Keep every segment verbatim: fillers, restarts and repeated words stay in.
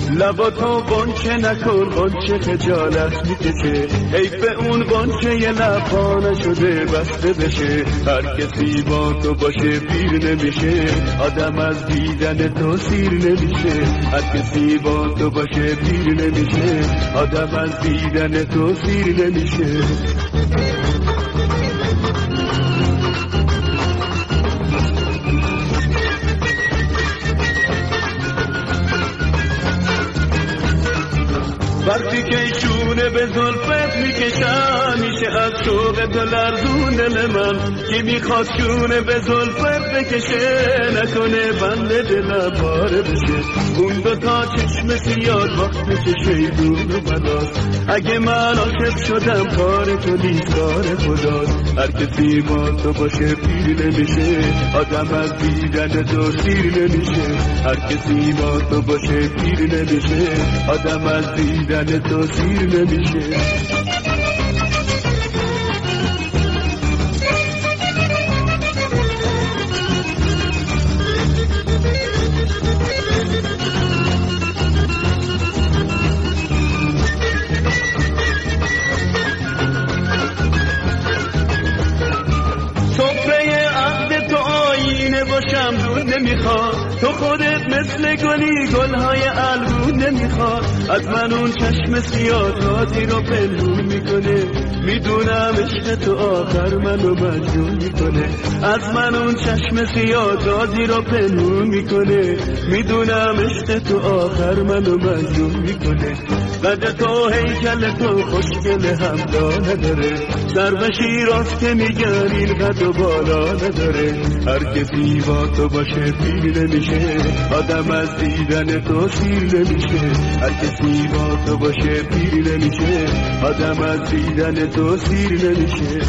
لباتو بانچه نکن بانچه خجالت میکشه حیف اون بانچه یه لبا نشده بسته بشه هر کسی با تو باشه پیر نمیشه آدم از دیدن تو سیر نمیشه هر کسی با تو باشه پیر نمیشه آدم از دیدن تو سیر نمیشه وقتی که شونه به زلفت میکشم میشه از شوق تو لرزون دل من که میخواد شونه به زلفت بکشه نکنه بند دلم پاره بشه اون دوتا چشم سیاد وقت چشه دون و بلاست اگه من عاشق شدم کار تو نیست کار خداست هر کسی با تو باشه پیر نمیشه آدم از دیدن تو سیر نمیشه هر کسی با تو باشه پیر نمیشه آدم از دیدن تو سیر نمیشه باشم دور نمیخواد تو خودت مثل گلی گلهای الگون نمیخواد از من اون چشم سیاه رازی رو پنهون میکنه میدونم عشق تو آخر منو مجنون میکنه از من اون چشم سیاه رازی رو پنهون میکنه میدونم عشق تو آخر منو مجنون میکنه قد تو هیکل تو خوشگل همدا نداره سر و شیراز که میگن این قد و بالا نداره هر کسی با تو باشه پیر نمیشه آدم از دیدن تو سیر نمیشه هر کسی با تو باشه پیر نمیشه آدم از دیدن تو سیر نمیشه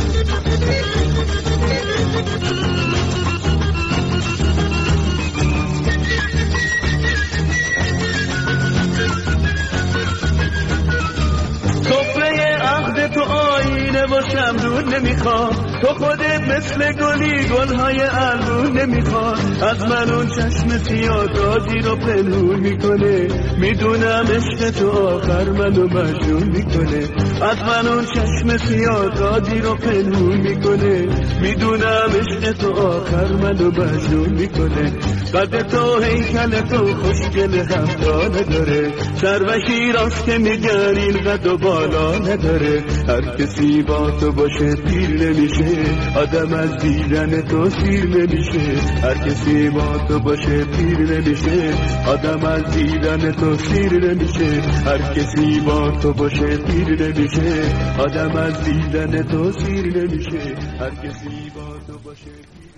تو آینه باشم دور نمیخواد تو خودت مثل گلی گلهای الگون نمیخواد از من اون چشم سیاه رازی رو پنهون میکنه میدونم عشق تو آخر منو مجنون میکنه از من اون چشم سیاه رازی رو پنهون میکنه میدونم عشق تو آخر منو مجنون میکنه قد تو هیکل تو خوشگل همدا نداره سر و شیراز که میگن این قد و بالا نداره هر کسی با تو باشه پیر نمیشه آدم از دیدن تو سیر نمیشه هر کسی با تو باشه پیر نمیشه آدم از دیدن تو سیر نمیشه هر کسی با تو باشه پیر نمیشه آدم از دیدن تو سیر نمیشه هر کسی با تو باشه پیر